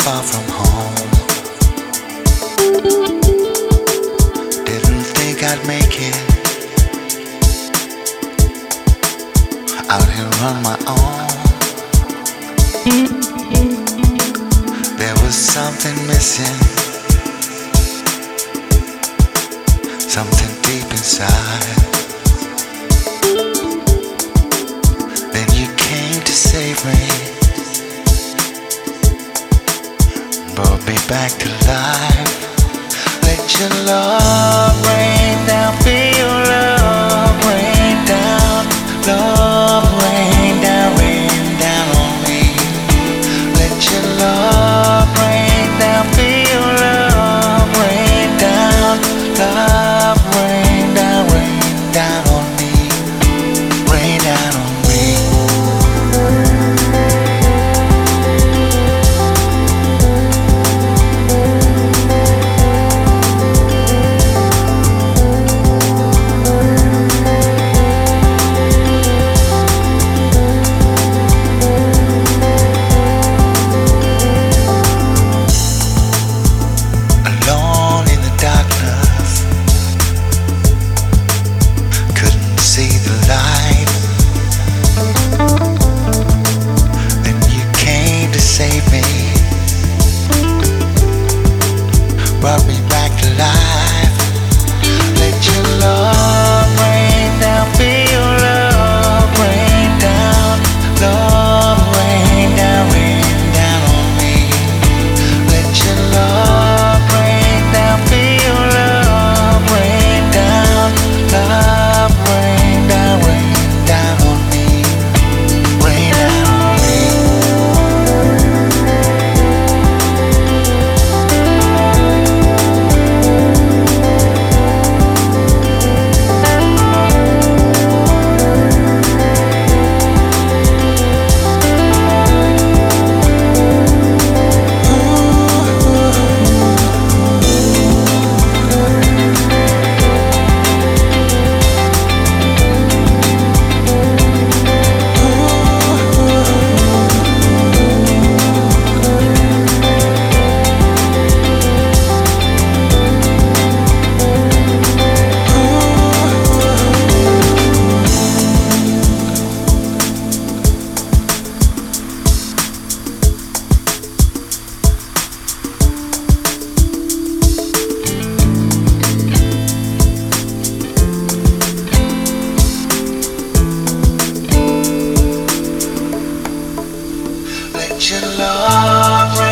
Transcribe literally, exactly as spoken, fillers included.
far from home. Didn't think I'd make it out here on my own. There was something missing, something deep inside. Then you came to save me, brought me back to life. Let your love rain down, feel love rain down, love rain down, rain down on me. Let your love rain down, feel love rain down, love rain down, rain down on me, rain down on me. Brought me back to life. Let your love rain down, feel love rain down, love rain down, rain down on me. Let your love rain down, feel love rain down, love rain down, rain down on me, rain down on me. Let your love